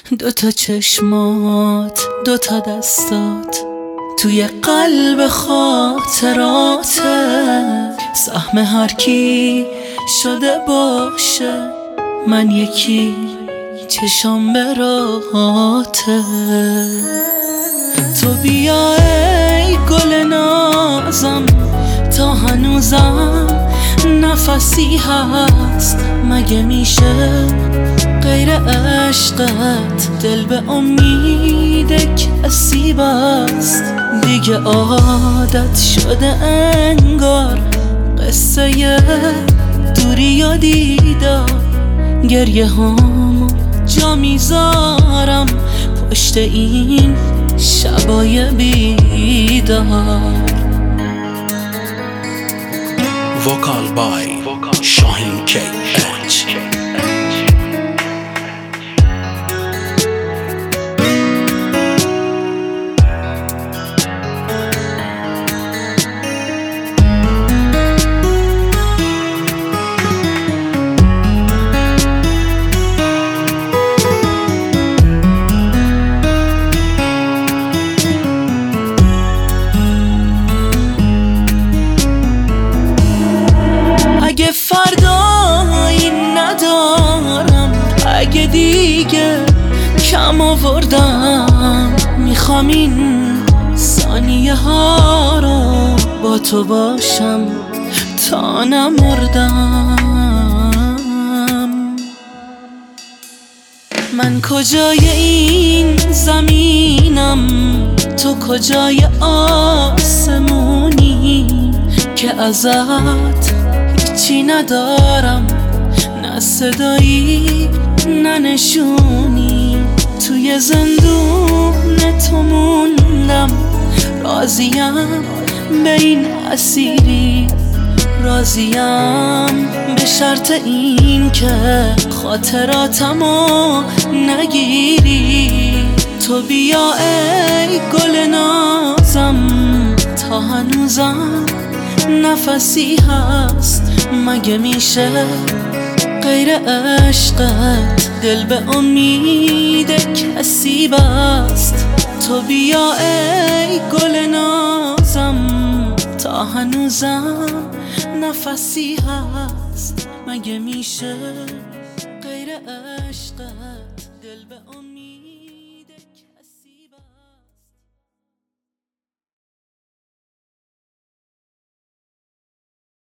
دوتا چشمات، دوتا دستات توی قلب خاطراته. سهم هر کی شده باشه، من یکی چشام به راهاته. تو بیا ای گل نازم، تا هنوزم نفسی هست. مگه میشه غیر عشقت دل به امید کسی بست؟ دیگه عادت شده انگار قصه دوری یا دیدار. گریه هامو جا میذارم پشت این شبای بیدار. وکال بای شاهین کی اچ. اگه فردایی ندارم، اگه دیگه کم آوردم، میخوام این ثانیه ها رو با تو باشم تا نمردم. من کجای این زمینم، تو کجای آسمونی که ازت چی ندارم؟ نه صدایی نه نشونی. توی زندون تو موندم، راضیم به این اسیری. راضیم به شرط این که خاطراتمو نگیری. تو بیا ای گل نازم، تا هنوزم نفسی هست. مگه میشه غیر عشقت دل به امید کسی بست؟ تو بیا ای گل نازم، تا هنوزم نفسی هست. مگه میشه غیر عشقت دل به امید